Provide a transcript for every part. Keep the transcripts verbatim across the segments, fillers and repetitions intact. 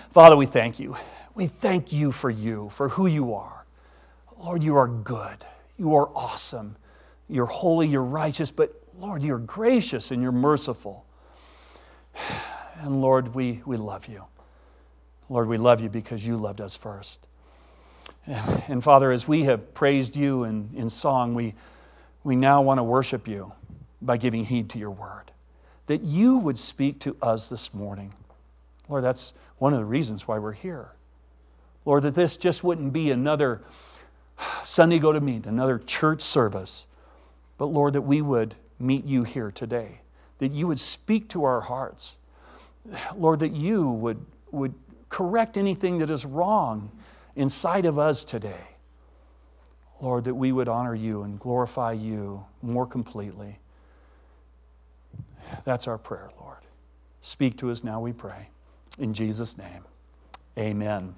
Father, we thank you. We thank you for you, for who you are. Lord, you are good. You are awesome. You're holy, you're righteous, but Lord, you're gracious and you're merciful. And Lord, we, we love you. Lord, we love you because you loved us first. And, and Father, as we have praised you in, in song, we, we now want to worship you by giving heed to your word. That you would speak to us this morning. Lord, that's one of the reasons why we're here. Lord, that this just wouldn't be another Sunday go to meet, another church service. But Lord, that we would meet you here today. That you would speak to our hearts. Lord, that you would, would correct anything that is wrong inside of us today. Lord, that we would honor you and glorify you more completely. That's our prayer, Lord. Speak to us now, we pray. In Jesus' name, amen.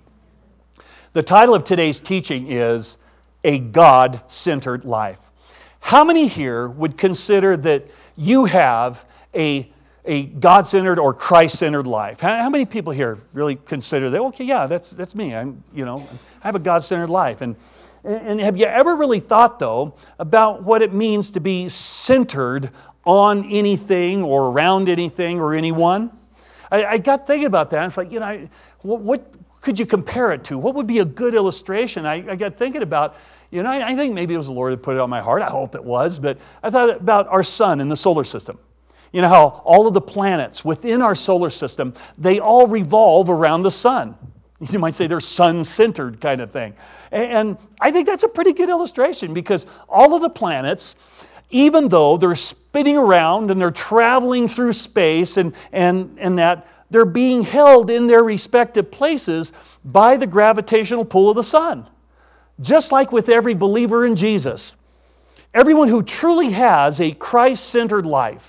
The title of today's teaching is A God-Centered Life. How many here would consider that you have a, a God-centered or Christ-centered life? How, how many people here really consider that? Okay, yeah, that's that's me. I'm, you know, I have a God-centered life. And and have you ever really thought, though, about what it means to be centered on anything or around anything or anyone? I, I got thinking about that. And it's like, you know, I, what, what could you compare it to? What would be a good illustration? I, I got thinking about, you know, I, I think maybe it was the Lord that put it on my heart. I hope it was. But I thought about our sun in the solar system. You know how all of the planets within our solar system, they all revolve around the sun. You might say they're sun-centered kind of thing. And I think that's a pretty good illustration because all of the planets, even though they're spinning around and they're traveling through space and, and, and that, they're being held in their respective places by the gravitational pull of the sun. Just like with every believer in Jesus. Everyone who truly has a Christ-centered life,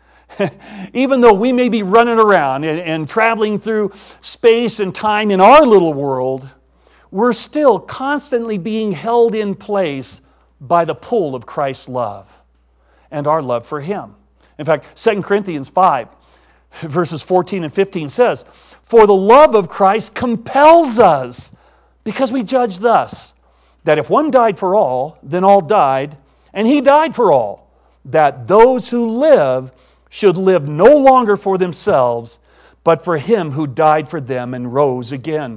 even though we may be running around and, and traveling through space and time in our little world, we're still constantly being held in place by the pull of Christ's love and our love for Him. In fact, Second Corinthians five, verses fourteen and fifteen says, "For the love of Christ compels us, because we judge thus, that if one died for all, then all died, and He died for all, that those who live should live no longer for themselves, but for Him who died for them and rose again."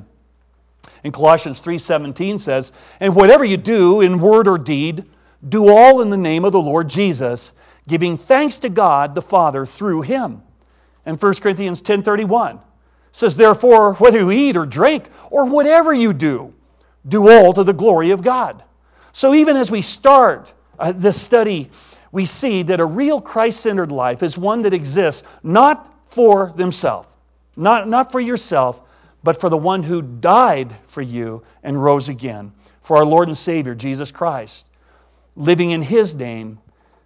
And Colossians three seventeen says, "And whatever you do in word or deed, do all in the name of the Lord Jesus, giving thanks to God the Father through Him." And First Corinthians ten thirty-one says, "Therefore, whether you eat or drink or whatever you do, do all to the glory of God." So even as we start uh, this study, we see that a real Christ-centered life is one that exists not for themselves, not, not for yourself, but for the one who died for you and rose again, for our Lord and Savior, Jesus Christ, living in His name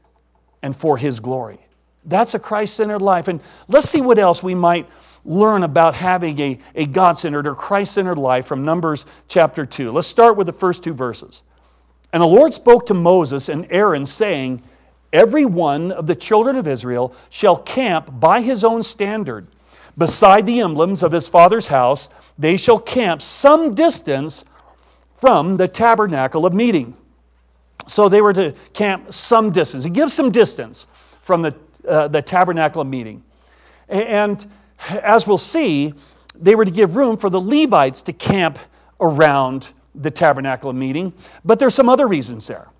and for His glory. That's a Christ-centered life. And let's see what else we might learn about having a, a God-centered or Christ-centered life from Numbers chapter two. Let's start with the first two verses. "And the Lord spoke to Moses and Aaron, saying, Every one of the children of Israel shall camp by his own standard. Beside the emblems of his father's house, they shall camp some distance from the tabernacle of meeting." So they were to camp some distance. It gives some distance from the, uh, the tabernacle of meeting. And as we'll see, they were to give room for the Levites to camp around the tabernacle of meeting. But there's some other reasons there.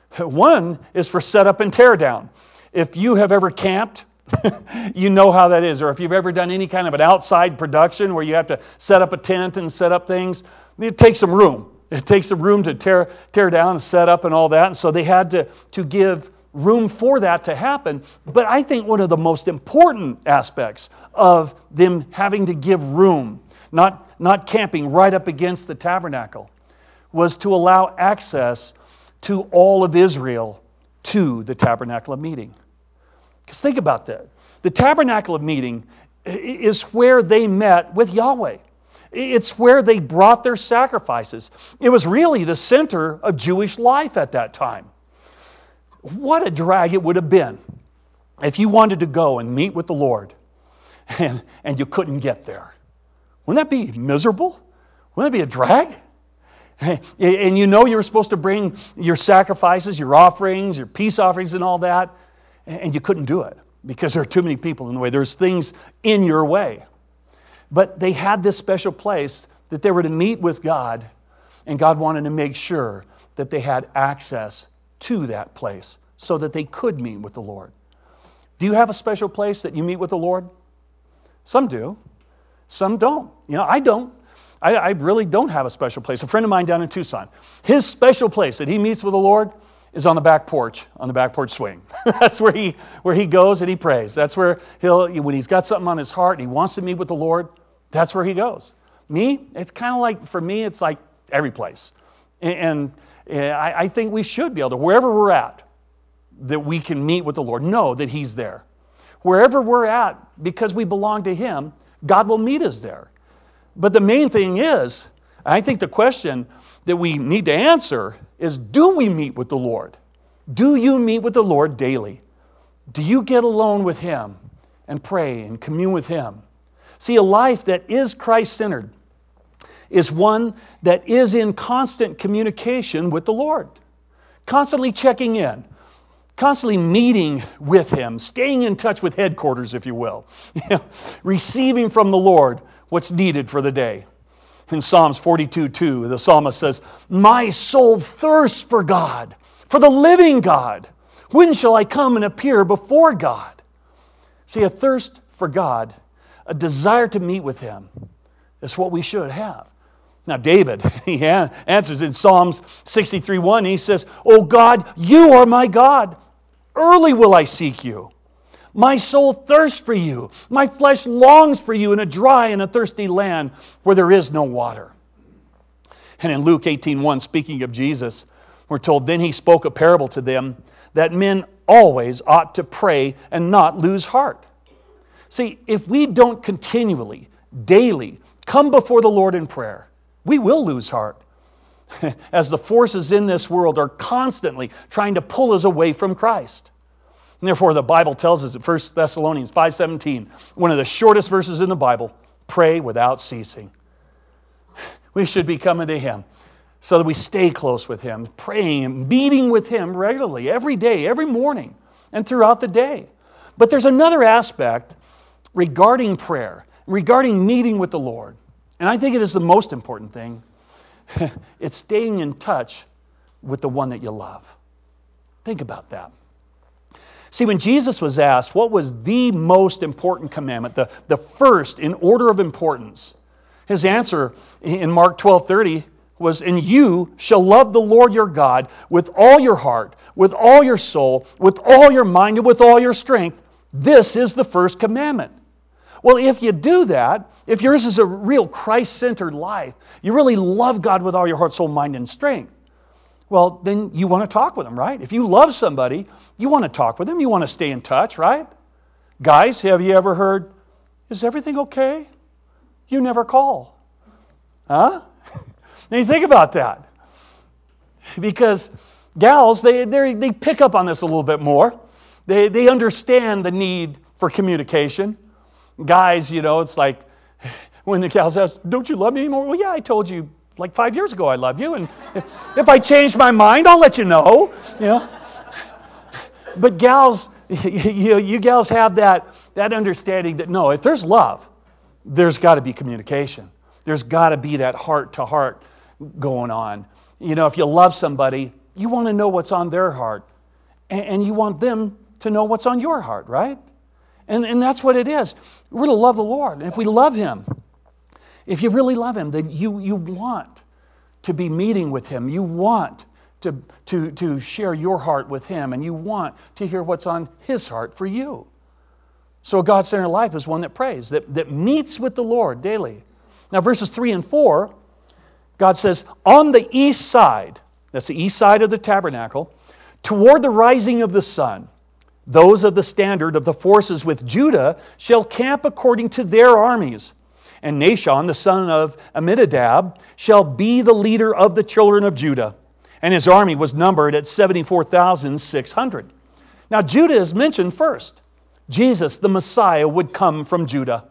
One is for set up and tear down. If you have ever camped, you know how that is. Or if you've ever done any kind of an outside production where you have to set up a tent and set up things, it takes some room. It takes some room to tear tear down and set up and all that. And so they had to, to give room for that to happen. But I think one of the most important aspects of them having to give room, not, not camping right up against the tabernacle, was to allow access to all of Israel to the tabernacle of meeting. Because think about that. The tabernacle of meeting is where they met with Yahweh. It's where they brought their sacrifices. It was really the center of Jewish life at that time. What a drag it would have been if you wanted to go and meet with the Lord and, and you couldn't get there. Wouldn't that be miserable? Wouldn't that be a drag? And you know you were supposed to bring your sacrifices, your offerings, your peace offerings and all that, and you couldn't do it because there are too many people in the way. There's things in your way. But they had this special place that they were to meet with God, and God wanted to make sure that they had access to that place so that they could meet with the Lord. Do you have a special place that you meet with the Lord? Some do. Some don't. You know, I don't. I, I really don't have a special place. A friend of mine down in Tucson, his special place that he meets with the Lord is on the back porch, on the back porch swing. That's where he where he goes and he prays. That's where he'll, when he's got something on his heart and he wants to meet with the Lord, that's where he goes. Me, it's kind of like, for me, it's like every place. And, and I, I think we should be able to, wherever we're at, that we can meet with the Lord, know that He's there. Wherever we're at, because we belong to Him, God will meet us there. But the main thing is, I think the question that we need to answer is, do we meet with the Lord? Do you meet with the Lord daily? Do you get alone with Him and pray and commune with Him? See, a life that is Christ-centered is one that is in constant communication with the Lord. Constantly checking in. Constantly meeting with Him. Staying in touch with headquarters, if you will. Receiving from the Lord what's needed for the day. In Psalms forty-two two, the psalmist says, "My soul thirsts for God, for the living God. When shall I come and appear before God?" See, a thirst for God, a desire to meet with Him, is what we should have. Now, David, he answers in Psalms sixty-three one, he says, "O God, you are my God. Early will I seek you. My soul thirsts for you. My flesh longs for you in a dry and a thirsty land where there is no water." And in Luke eighteen one, speaking of Jesus, we're told, "Then He spoke a parable to them that men always ought to pray and not lose heart." See, if we don't continually, daily, come before the Lord in prayer, we will lose heart. As the forces in this world are constantly trying to pull us away from Christ. And therefore, the Bible tells us in First Thessalonians five seventeen, one of the shortest verses in the Bible, pray without ceasing. We should be coming to Him so that we stay close with Him, praying and meeting with Him regularly, every day, every morning, and throughout the day. But there's another aspect regarding prayer, regarding meeting with the Lord. And I think it is the most important thing. It's staying in touch with the one that you love. Think about that. See, when Jesus was asked what was the most important commandment, the, the first in order of importance, His answer in Mark twelve thirty was, "And you shall love the Lord your God with all your heart, with all your soul, with all your mind, and with all your strength. This is the first commandment." Well, if you do that, if yours is a real Christ-centered life, you really love God with all your heart, soul, mind, and strength, well, then you want to talk with them, right? If you love somebody, you want to talk with them. You want to stay in touch, right? Guys, have you ever heard, "Is everything okay? You never call." Huh? Now you think about that. Because gals, they, they pick up on this a little bit more. They, they understand the need for communication. Guys, you know, it's like when the gals ask, "Don't you love me anymore?" "Well, yeah, I told you like five years ago I love you, and if I change my mind, I'll let you know." You know. But gals, you, you gals have that, that understanding that no, if there's love, there's got to be communication. There's got to be that heart-to-heart going on. You know, if you love somebody, you want to know what's on their heart, and, and you want them to know what's on your heart, right? And, and that's what it is. We're to love the Lord. And if we love Him, if you really love Him, then you, you want to be meeting with Him. You want to, to, to share your heart with Him, and you want to hear what's on His heart for you. So a God-centered life is one that prays, that, that meets with the Lord daily. Now verses three and four, God says, "On the east side," that's the east side of the tabernacle, "toward the rising of the sun, those of the standard of the forces with Judah shall camp according to their armies. And Nashon, the son of Amminadab, shall be the leader of the children of Judah. And his army was numbered at seventy-four thousand six hundred. Now Judah is mentioned first. Jesus, the Messiah, would come from Judah.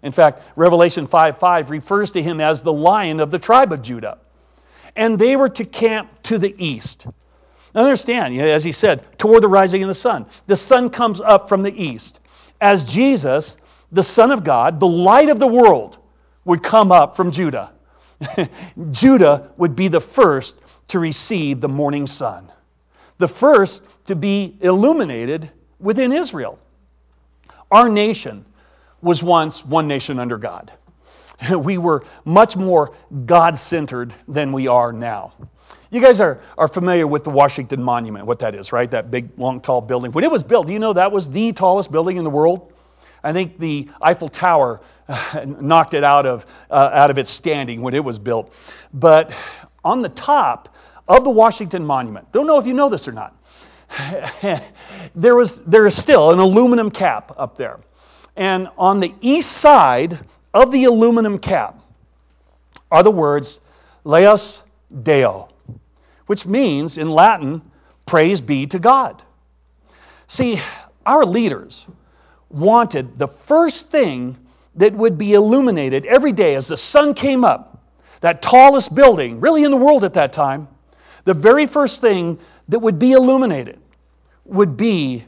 In fact, Revelation five five refers to him as the Lion of the tribe of Judah. And they were to camp to the east. Now understand, as he said, toward the rising of the sun. The sun comes up from the east. As Jesus, the Son of God, the light of the world, would come up from Judah. Judah would be the first to receive the morning sun. The first to be illuminated within Israel. Our nation was once one nation under God. We were much more God-centered than we are now. You guys are, are familiar with the Washington Monument, what that is, right? That big, long, tall building. When it was built, do you know that was the tallest building in the world? I think the Eiffel Tower uh, knocked it out of, uh, out of its standing when it was built. But on the top of the Washington Monument, don't know if you know this or not, there was there is still an aluminum cap up there. And on the east side of the aluminum cap are the words, Laus Deo, which means in Latin, praise be to God. See, our leaders wanted the first thing that would be illuminated every day as the sun came up, that tallest building, really in the world at that time, the very first thing that would be illuminated would be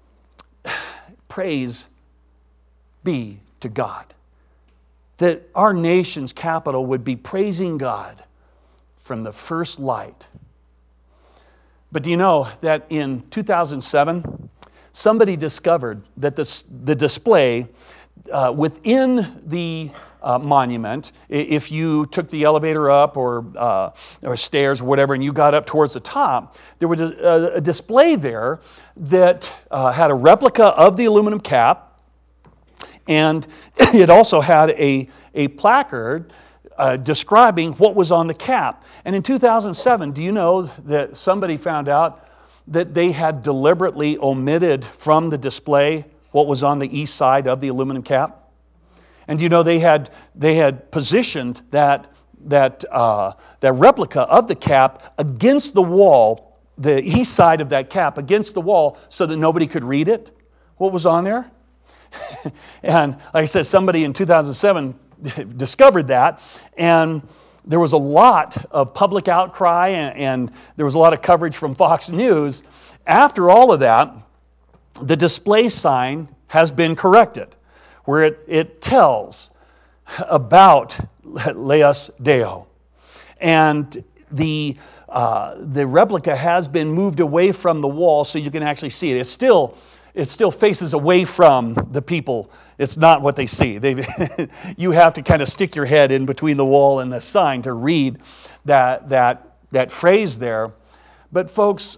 praise be to God. That our nation's capital would be praising God from the first light. But do you know that in two thousand seven, somebody discovered that the, the display uh, within the uh, monument, if you took the elevator up or, uh, or stairs or whatever and you got up towards the top, there was a, a display there that uh, had a replica of the aluminum cap, and it also had a, a placard uh, describing what was on the cap. And in two thousand seven, do you know that somebody found out that they had deliberately omitted from the display what was on the east side of the aluminum cap? And you know they had they had positioned that that uh, that replica of the cap against the wall, the east side of that cap against the wall, so that nobody could read it. What was on there? And like I said, somebody in two thousand seven discovered that, and there was a lot of public outcry, and, and there was a lot of coverage from Fox News. After all of that, the display sign has been corrected, where it, it tells about Laus Deo. And the, uh, the replica has been moved away from the wall so you can actually see it. It's still, it still faces away from the people. It's not what they see. They, you have to kind of stick your head in between the wall and the sign to read that, that, that phrase there. But folks,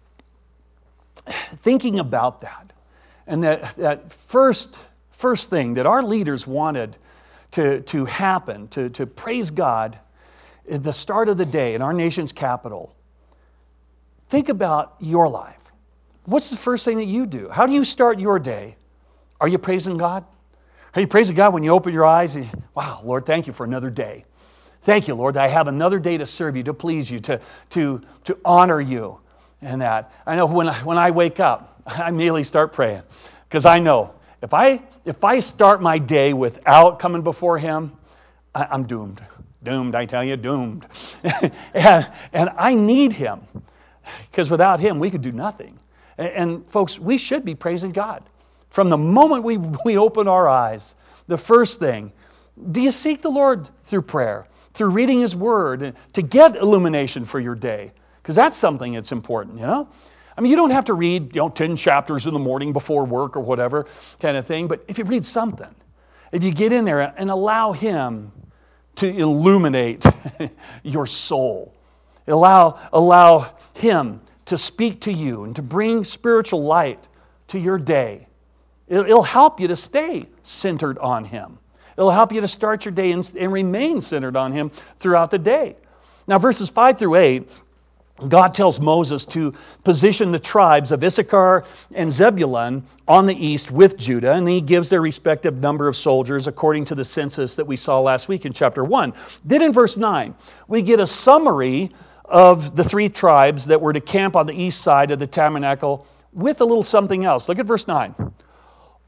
thinking about that, and that, that first, first thing that our leaders wanted to, to happen, to, to praise God at the start of the day in our nation's capital, think about your life. What's the first thing that you do? How do you start your day? Are you praising God? Are you praising God when you open your eyes and, wow, Lord, thank you for another day. Thank you, Lord, that I have another day to serve you, to please you, to, to, to honor you and that. I know when I, when I wake up, I immediately start praying because I know if I, if I start my day without coming before Him, I, I'm doomed. Doomed, I tell you, doomed. and, and I need Him because without Him, we could do nothing. And, and folks, we should be praising God. From the moment we, we open our eyes, the first thing, do you seek the Lord through prayer, through reading His Word, to get illumination for your day? Because that's something that's important, you know? I mean, you don't have to read, you know, ten chapters in the morning before work or whatever kind of thing, but if you read something, if you get in there and allow Him to illuminate your soul, allow, allow Him to speak to you and to bring spiritual light to your day, it'll help you to stay centered on Him. It'll help you to start your day and, and remain centered on Him throughout the day. Now, verses five through eight, God tells Moses to position the tribes of Issachar and Zebulun on the east with Judah, and He gives their respective number of soldiers according to the census that we saw last week in chapter one. Then in verse nine, we get a summary of the three tribes that were to camp on the east side of the tabernacle with a little something else. Look at verse nine.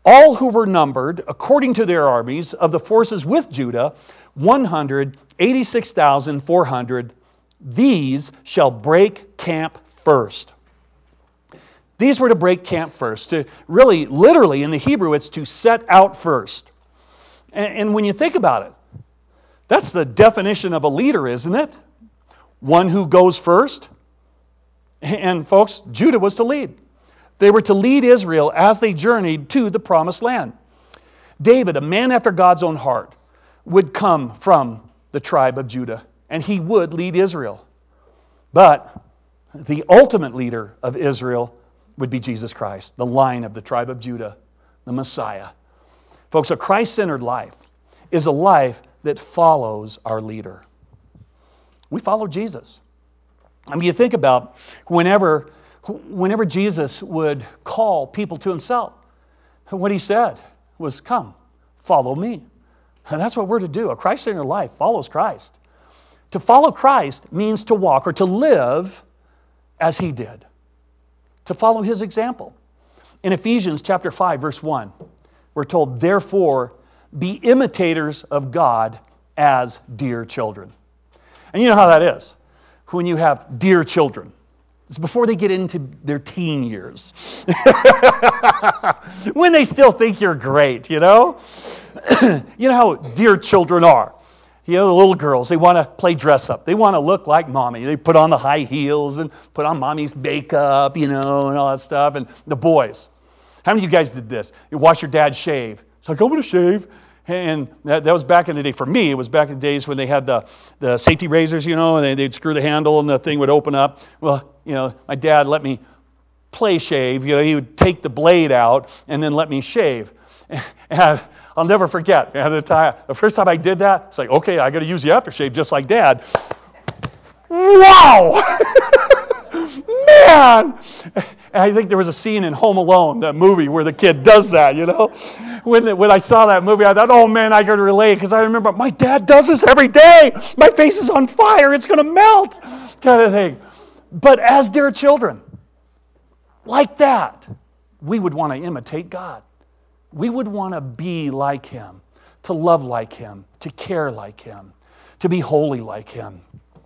all who were numbered, according to their armies, of the forces with Judah, one hundred eighty-six thousand four hundred. These shall break camp first. These were to break camp first. To really, literally, in the Hebrew, it's to set out first. And, and when you think about it, that's the definition of a leader, isn't it? One who goes first. And folks, Judah was to lead. They were to lead Israel as they journeyed to the promised land. David, a man after God's own heart, would come from the tribe of Judah, and he would lead Israel. But the ultimate leader of Israel would be Jesus Christ, the Lion of the tribe of Judah, the Messiah. Folks, a Christ-centered life is a life that follows our leader. We follow Jesus. I mean, you think about whenever, whenever Jesus would call people to himself, what he said was, "Come, follow me." And that's what we're to do. A Christ-centered life follows Christ. To follow Christ means to walk or to live as he did. To follow his example. In Ephesians chapter five, verse one, we're told, "Therefore, be imitators of God as dear children." And you know how that is when you have dear children. It's before they get into their teen years. When they still think you're great, you know? You know how dear children are. You know, the little girls, they want to play dress up. They want to look like mommy. They put on the high heels and put on mommy's makeup, you know, and all that stuff. And the boys, how many of you guys did this? You watch your dad shave. It's like, I'm going to shave. And that, that was back in the day. For me, it was back in the days when they had the, the safety razors, you know, and they, they'd screw the handle and the thing would open up. Well, you know, my dad let me play shave. You know, he would take the blade out and then let me shave. And I'll never forget. At the time, the first time I did that, it's like, okay, I got to use the aftershave just like Dad. Wow! Man! And I think there was a scene in Home Alone, that movie, where the kid does that, you know? When, the, when I saw that movie, I thought, oh man, I could relate, because I remember, my dad does this every day. My face is on fire. It's going to melt, kind of thing. But as dear children, like that, we would want to imitate God. We would want to be like him, to love like him, to care like him, to be holy like him.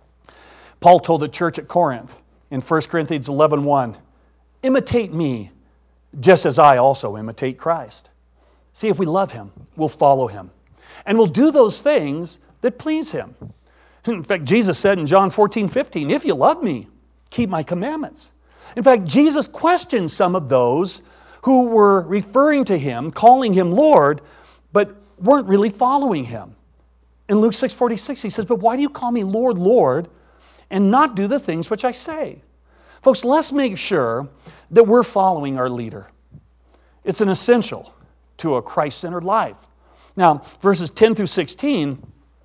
Paul told the church at Corinth in First Corinthians eleven one, imitate me just as I also imitate Christ. See, if we love him, we'll follow him. And we'll do those things that please him. In fact, Jesus said in John fourteen fifteen, if you love me, keep my commandments. In fact, Jesus questioned some of those who were referring to him, calling him Lord, but weren't really following him. In Luke six forty-six, he says, but why do you call me Lord, Lord, and not do the things which I say? Folks, let's make sure that we're following our leader. It's an essential to a Christ-centered life. Now, verses ten through sixteen,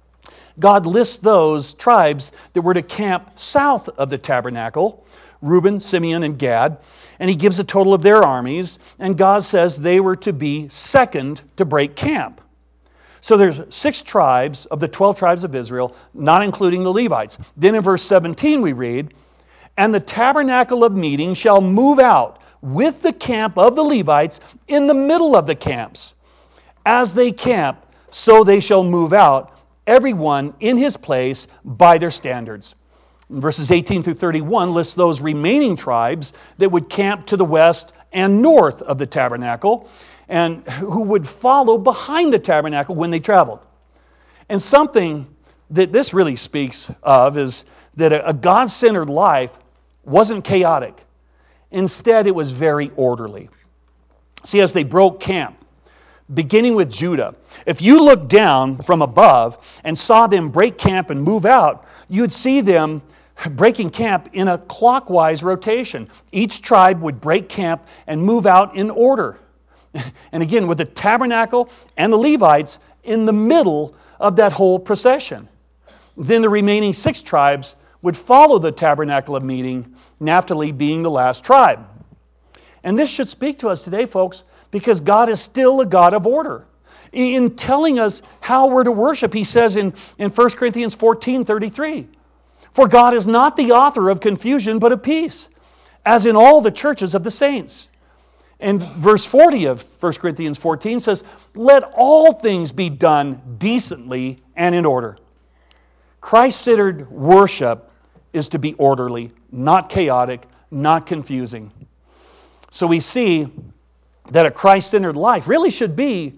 God lists those tribes that were to camp south of the tabernacle, Reuben, Simeon, and Gad, and he gives a total of their armies, and God says they were to be second to break camp. So there's six tribes of the twelve tribes of Israel, not including the Levites. Then in verse seventeen we read, and the tabernacle of meeting shall move out with the camp of the Levites in the middle of the camps. As they camp, so they shall move out, everyone in his place by their standards. Verses eighteen through thirty-one lists those remaining tribes that would camp to the west and north of the tabernacle and who would follow behind the tabernacle when they traveled. And something that this really speaks of is that a God-centered life wasn't chaotic. Instead, it was very orderly. See, as they broke camp, beginning with Judah, if you looked down from above and saw them break camp and move out, you'd see them breaking camp in a clockwise rotation. Each tribe would break camp and move out in order. And again, with the tabernacle and the Levites in the middle of that whole procession. Then the remaining six tribes would follow the tabernacle of meeting, Naphtali being the last tribe. And this should speak to us today, folks, because God is still a God of order. In telling us how we're to worship, he says in, in First Corinthians fourteen thirty-three, for God is not the author of confusion, but of peace, as in all the churches of the saints. And verse forty of First Corinthians fourteen says, let all things be done decently and in order. Christ-centered worship is to be orderly, not chaotic, not confusing. So we see that a Christ-centered life really should be,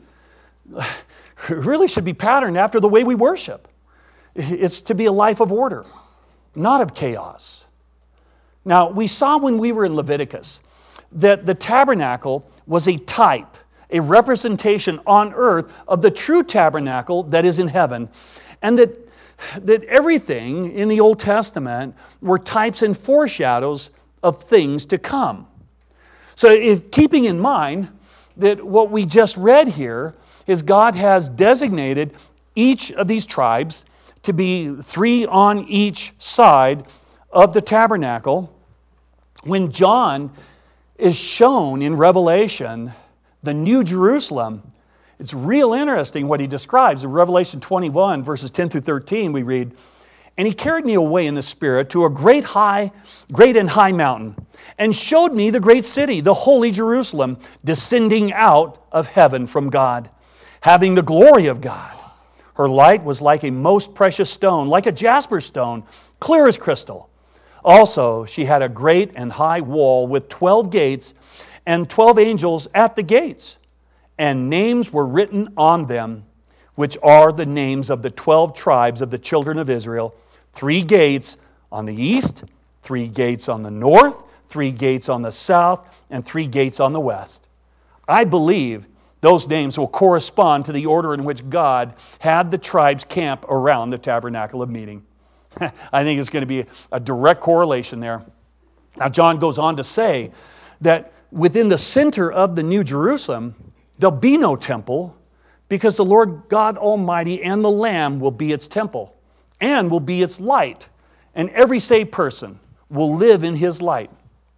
really should be patterned after the way we worship. It's to be a life of order, not of chaos. Now, we saw when we were in Leviticus that the tabernacle was a type, a representation on earth of the true tabernacle that is in heaven, and that, that everything in the Old Testament were types and foreshadows of things to come. So if, keeping in mind that what we just read here is God has designated each of these tribes to be three on each side of the tabernacle, when John is shown in Revelation the New Jerusalem, it's real interesting what he describes. In Revelation twenty-one, verses ten through thirteen, we read, and he carried me away in the Spirit to a great high, great and high mountain, and showed me the great city, the holy Jerusalem, descending out of heaven from God, having the glory of God. Her light was like a most precious stone, like a jasper stone, clear as crystal. Also, she had a great and high wall with twelve gates and twelve angels at the gates. And names were written on them, which are the names of the twelve tribes of the children of Israel. Three gates on the east, three gates on the north, three gates on the south, and three gates on the west. I believe those names will correspond to the order in which God had the tribes camp around the tabernacle of meeting. I think it's going to be a direct correlation there. Now, John goes on to say that within the center of the New Jerusalem, there'll be no temple because the Lord God Almighty and the Lamb will be its temple and will be its light. And every saved person will live in His light.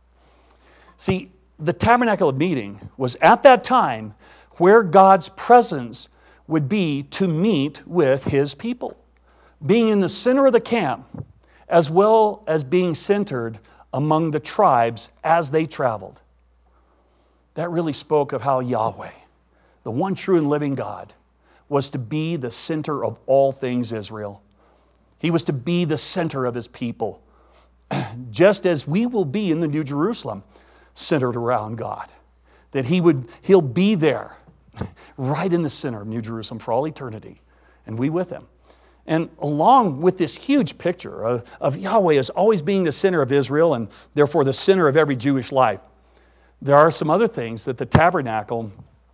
See, the tabernacle of meeting was at that time where God's presence would be to meet with His people, being in the center of the camp, as well as being centered among the tribes as they traveled. That really spoke of how Yahweh, the one true and living God, was to be the center of all things Israel. He was to be the center of His people, just as we will be in the New Jerusalem, centered around God. That He would, He'll be there, right in the center of New Jerusalem for all eternity, and we with Him. And along with this huge picture of, of Yahweh as always being the center of Israel and therefore the center of every Jewish life, there are some other things that the tabernacle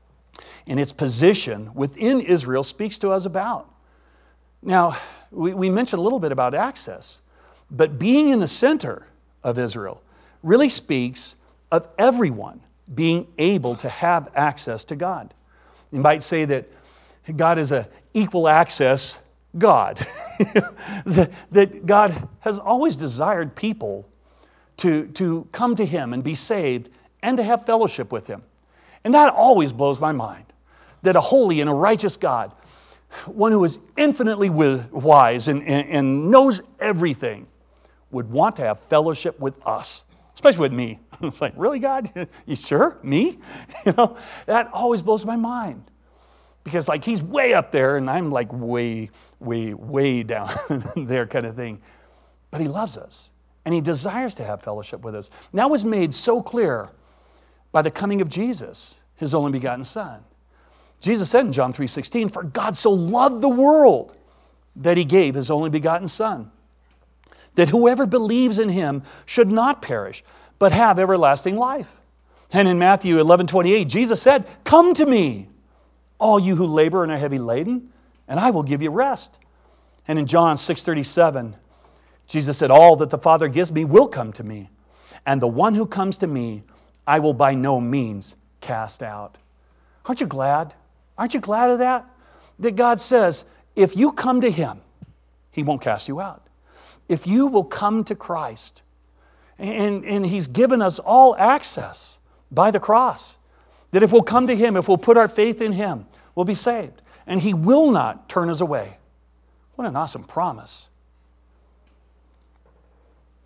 in its position within Israel speaks to us about. Now, we, we mentioned a little bit about access, but being in the center of Israel really speaks of everyone being able to have access to God. You might say that God is an equal access God. that, that God has always desired people to, to come to Him and be saved and to have fellowship with Him. And that always blows my mind. That a holy and a righteous God, one who is infinitely wise and, and, and knows everything, would want to have fellowship with us, especially with me. It's like, really, God? You sure? Me? You know, that always blows my mind. Because like He's way up there and I'm like way, way, way down there kind of thing. But He loves us and He desires to have fellowship with us. And that was made so clear by the coming of Jesus, His only begotten Son. Jesus said in John three sixteen, for God so loved the world that He gave His only begotten Son, that whoever believes in Him should not perish, but have everlasting life. And in Matthew eleven twenty-eight, Jesus said, come to me, all you who labor and are heavy laden, and I will give you rest. And in John six thirty-seven, Jesus said, all that the Father gives me will come to me, and the one who comes to me, I will by no means cast out. Aren't you glad? Aren't you glad of that? That God says, if you come to Him, He won't cast you out. If you will come to Christ, and, and He's given us all access by the cross, that if we'll come to Him, if we'll put our faith in Him, we'll be saved. And He will not turn us away. What an awesome promise.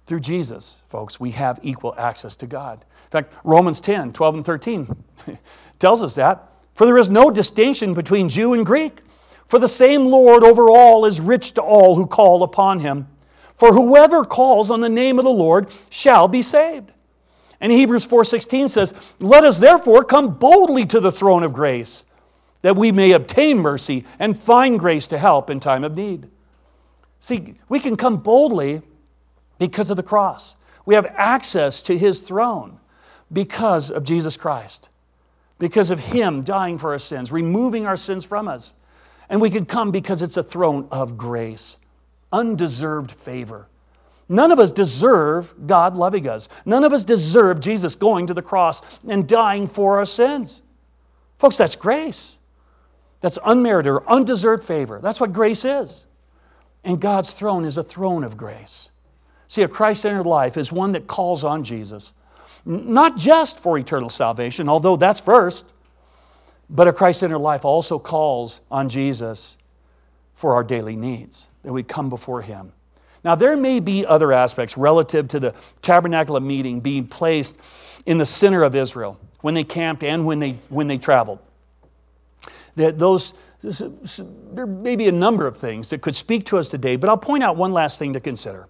Through Jesus, folks, we have equal access to God. In fact, Romans ten, twelve and thirteen tells us that. For there is no distinction between Jew and Greek. For the same Lord over all is rich to all who call upon Him. For whoever calls on the name of the Lord shall be saved. And Hebrews four sixteen says, let us therefore come boldly to the throne of grace, that we may obtain mercy and find grace to help in time of need. See, we can come boldly because of the cross. We have access to His throne because of Jesus Christ. Because of Him dying for our sins, removing our sins from us. And we can come because it's a throne of grace. Undeserved favor. None of us deserve God loving us. None of us deserve Jesus going to the cross and dying for our sins. Folks, that's grace. That's unmerited or undeserved favor. That's what grace is. And God's throne is a throne of grace. See, a Christ-centered life is one that calls on Jesus. Not just for eternal salvation, although that's first, but a Christ-centered life also calls on Jesus for our daily needs, that we come before Him. Now, there may be other aspects relative to the tabernacle of meeting being placed in the center of Israel when they camped and when they when they traveled. That those there may be a number of things that could speak to us today, but I'll point out one last thing to consider.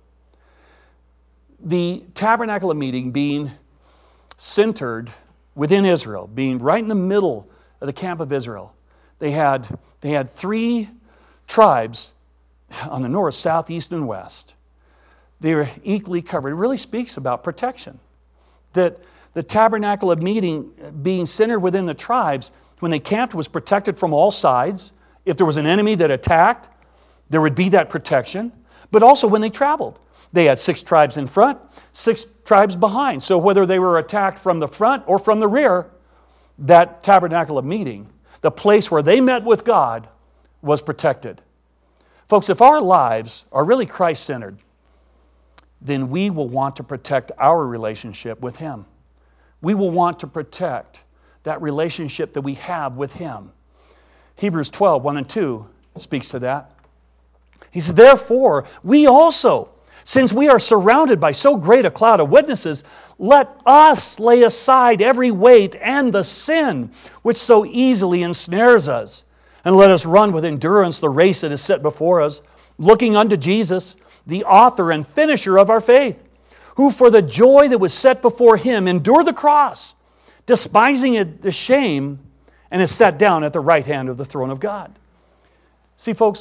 The tabernacle of meeting being centered within Israel, being right in the middle of the camp of Israel. They had they had three tribes on the north, south, east, and west. They were equally covered. It really speaks about protection. That the tabernacle of meeting being centered within the tribes, when they camped, was protected from all sides. If there was an enemy that attacked, there would be that protection. But also when they traveled, they had six tribes in front, six tribes behind. So whether they were attacked from the front or from the rear, that tabernacle of meeting, the place where they met with God, was protected. Folks, if our lives are really Christ-centered, then we will want to protect our relationship with Him. We will want to protect that relationship that we have with Him. Hebrews twelve, one and two speaks to that. He said, therefore, we also, since we are surrounded by so great a cloud of witnesses, let us lay aside every weight and the sin which so easily ensnares us. And let us run with endurance the race that is set before us, looking unto Jesus, the author and finisher of our faith, who for the joy that was set before Him endured the cross, despising it, the shame, and is set down at the right hand of the throne of God. See, folks,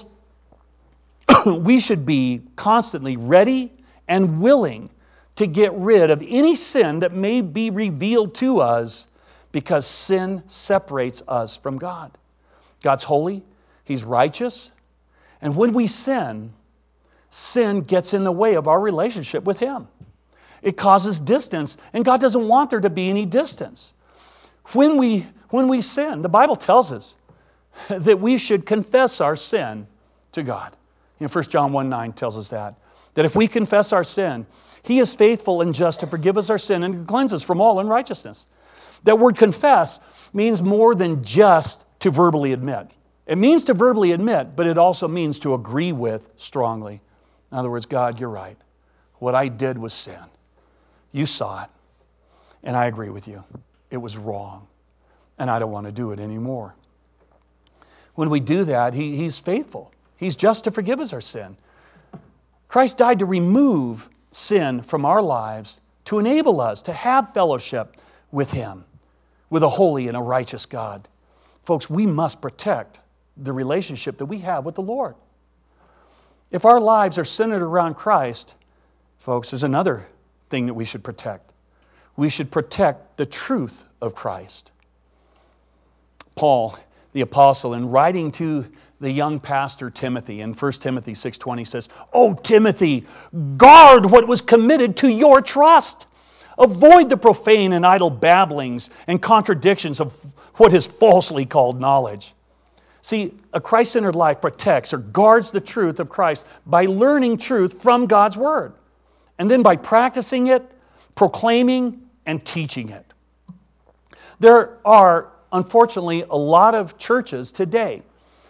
we should be constantly ready and willing to get rid of any sin that may be revealed to us, because sin separates us from God. God's holy, He's righteous, and when we sin, sin gets in the way of our relationship with Him. It causes distance, and God doesn't want there to be any distance. When we, when we sin, the Bible tells us that we should confess our sin to God. You know, First John one nine tells us that. That if we confess our sin, He is faithful and just to forgive us our sin and to cleanse us from all unrighteousness. That word confess means more than just to verbally admit. It means to verbally admit, but it also means to agree with strongly. In other words, God, you're right. What I did was sin. You saw it, and I agree with you. It was wrong, and I don't want to do it anymore. When we do that, he, He's faithful. He's just to forgive us our sin. Christ died to remove sin from our lives to enable us to have fellowship with Him, with a holy and a righteous God. Folks, we must protect the relationship that we have with the Lord. If our lives are centered around Christ, folks, there's another thing that we should protect. We should protect the truth of Christ. Paul, the apostle, in writing to the young pastor Timothy in First Timothy six twenty says, "O Timothy, guard what was committed to your trust. Avoid the profane and idle babblings and contradictions of what is falsely called knowledge." See, a Christ-centered life protects or guards the truth of Christ by learning truth from God's Word, and then by practicing it, proclaiming, and teaching it. There are, unfortunately, a lot of churches today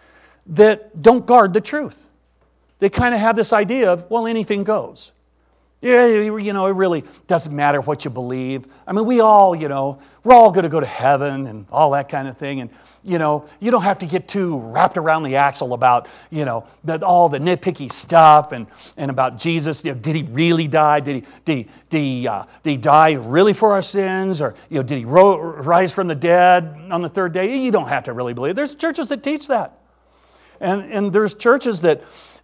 that don't guard the truth. They kind of have this idea of, well, anything goes. Yeah, you know, it really doesn't matter what you believe. I mean, we all, you know, we're all going to go to heaven and all that kind of thing. And, you know, you don't have to get too wrapped around the axle about, you know, that all the nitpicky stuff and, and about Jesus. You know, did he really die? Did he, did he, did he, uh, did he die really for our sins? Or, you know, did he ro- rise from the dead on the third day? You don't have to really believe. There's churches that teach that. And, and there's churches that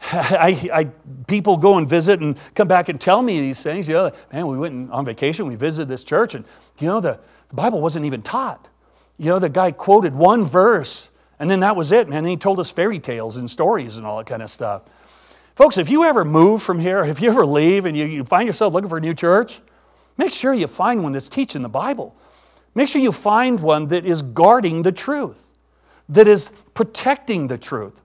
I, I, people go and visit and come back and tell me these things. You know, man, we went on vacation, we visited this church, and you know, the, the Bible wasn't even taught. You know, the guy quoted one verse, and then that was it, man. And he told us fairy tales and stories and all that kind of stuff. Folks, if you ever move from here, if you ever leave and you, you find yourself looking for a new church, make sure you find one that's teaching the Bible. Make sure you find one that is guarding the truth, that is protecting the truth.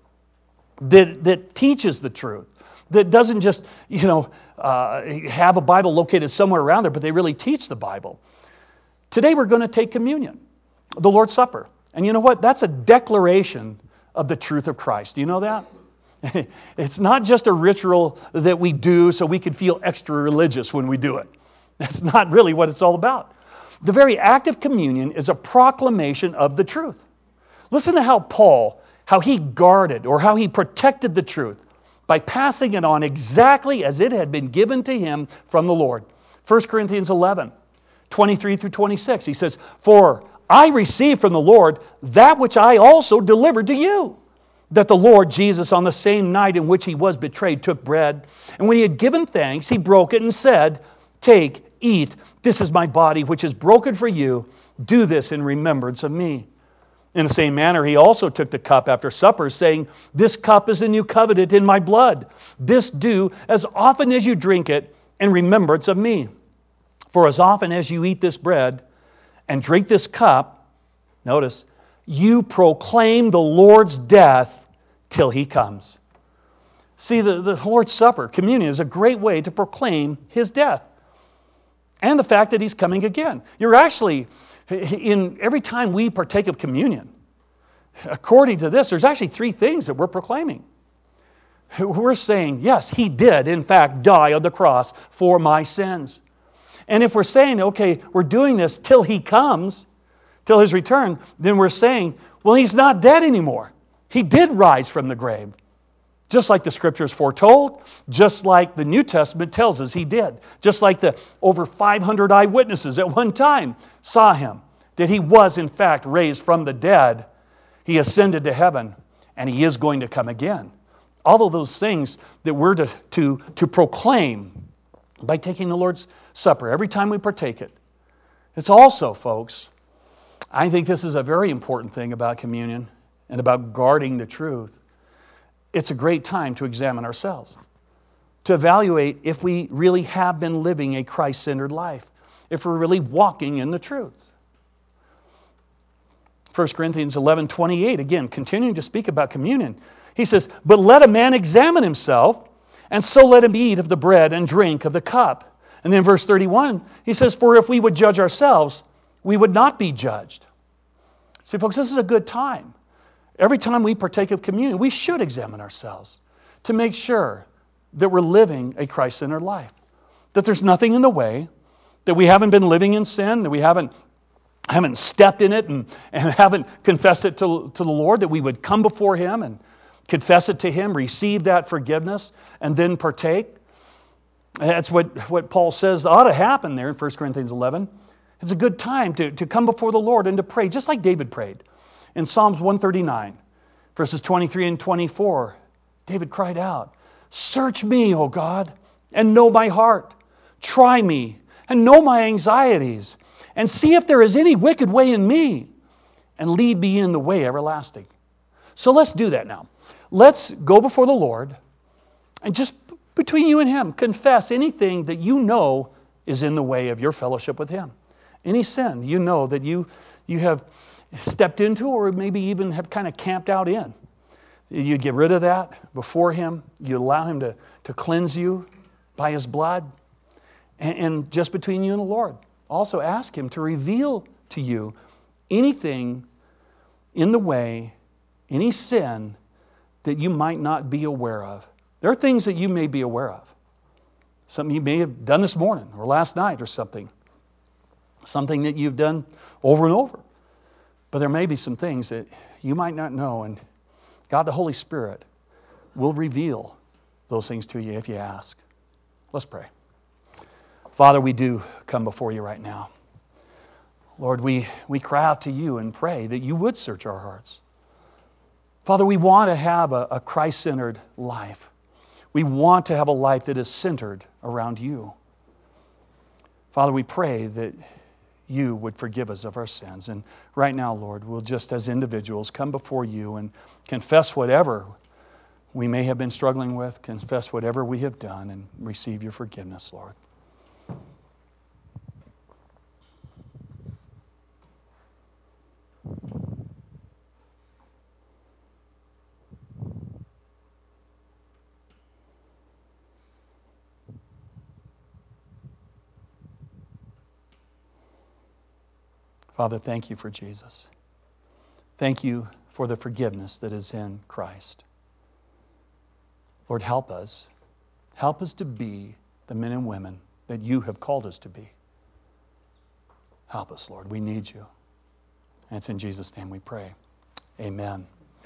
That, that teaches the truth, that doesn't just, you know, uh, have a Bible located somewhere around there, but they really teach the Bible. Today we're going to take communion, the Lord's Supper. And you know what? That's a declaration of the truth of Christ. Do you know that? It's not just a ritual that we do so we can feel extra religious when we do it. That's not really what it's all about. The very act of communion is a proclamation of the truth. Listen to how Paul how he guarded or how he protected the truth by passing it on exactly as it had been given to him from the Lord. First Corinthians eleven, twenty-three through twenty-six, he says, "For I received from the Lord that which I also delivered to you, that the Lord Jesus on the same night in which he was betrayed took bread, and when he had given thanks, he broke it and said, 'Take, eat, this is my body which is broken for you. Do this in remembrance of me.' In the same manner, he also took the cup after supper, saying, 'This cup is the new covenant in my blood. This do as often as you drink it in remembrance of me. For as often as you eat this bread and drink this cup,'" notice, "'you proclaim the Lord's death till he comes.'" See, the, the Lord's Supper, communion, is a great way to proclaim his death and the fact that he's coming again. You're actually... In every time we partake of communion, according to this, there's actually three things that we're proclaiming. We're saying, yes, he did, in fact, die on the cross for my sins. And if we're saying, okay, we're doing this till he comes, till his return, then we're saying, well, he's not dead anymore. He did rise from the grave. Just like the Scriptures foretold, just like the New Testament tells us he did. Just like the over five hundred eyewitnesses at one time saw him, that he was in fact raised from the dead. He ascended to heaven, and he is going to come again. All of those things that we're to, to, to proclaim by taking the Lord's Supper, every time we partake it. It's also, folks, I think this is a very important thing about communion and about guarding the truth. It's a great time to examine ourselves, to evaluate if we really have been living a Christ-centered life, if we're really walking in the truth. First Corinthians eleven twenty-eight, again, continuing to speak about communion. He says, "But let a man examine himself, and so let him eat of the bread and drink of the cup." And then verse thirty-one, he says, "For if we would judge ourselves, we would not be judged." See, folks, this is a good time. Every time we partake of communion, we should examine ourselves to make sure that we're living a Christ-centered life, that there's nothing in the way, that we haven't been living in sin, that we haven't, haven't stepped in it and, and haven't confessed it to, to the Lord, that we would come before him and confess it to him, receive that forgiveness, and then partake. That's what, what Paul says ought to happen there in First Corinthians eleven. It's a good time to, to come before the Lord and to pray, just like David prayed. In Psalms one thirty-nine, verses twenty-three and twenty-four, David cried out, "Search me, O God, and know my heart. Try me and know my anxieties, and see if there is any wicked way in me, and lead me in the way everlasting." So let's do that now. Let's go before the Lord, and just between you and him, confess anything that you know is in the way of your fellowship with him. Any sin you know that you, you have stepped into, or maybe even have kind of camped out in. You get rid of that before him. You allow him to, to cleanse you by his blood. And, and just between you and the Lord, also ask him to reveal to you anything in the way, any sin that you might not be aware of. There are things that you may be aware of. Something you may have done this morning or last night or something. Something that you've done over and over. But there may be some things that you might not know, and God the Holy Spirit will reveal those things to you if you ask. Let's pray. Father, we do come before you right now. Lord, we, we cry out to you and pray that you would search our hearts. Father, we want to have a, a Christ-centered life. We want to have a life that is centered around you. Father, we pray that you would forgive us of our sins. And right now, Lord, we'll just as individuals come before you and confess whatever we may have been struggling with, confess whatever we have done, and receive your forgiveness, Lord. Father, thank you for Jesus. Thank you for the forgiveness that is in Christ. Lord, help us. Help us to be the men and women that you have called us to be. Help us, Lord. We need you. And it's in Jesus' name we pray. Amen.